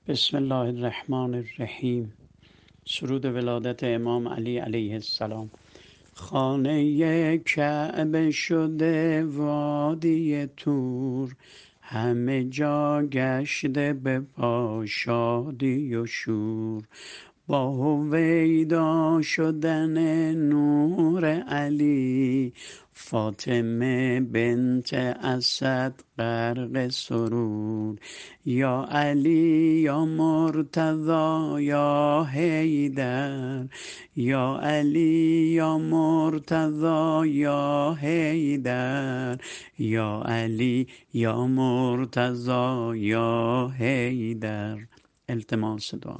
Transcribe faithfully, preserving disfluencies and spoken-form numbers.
بسم الله الرحمن الرحیم. سرود ولادت امام علی علیه السلام. خانه کعبه شده وادی طور، همه جا گشته به پا شادی و شور. با هویدا شدن نور علی، فاطمه بنت اسد غرق سرور. یا علی یا مرتضی یا حیدر، یا علی یا مرتضی یا حیدر، یا علی یا مرتضی یا حیدر. التماس دعا.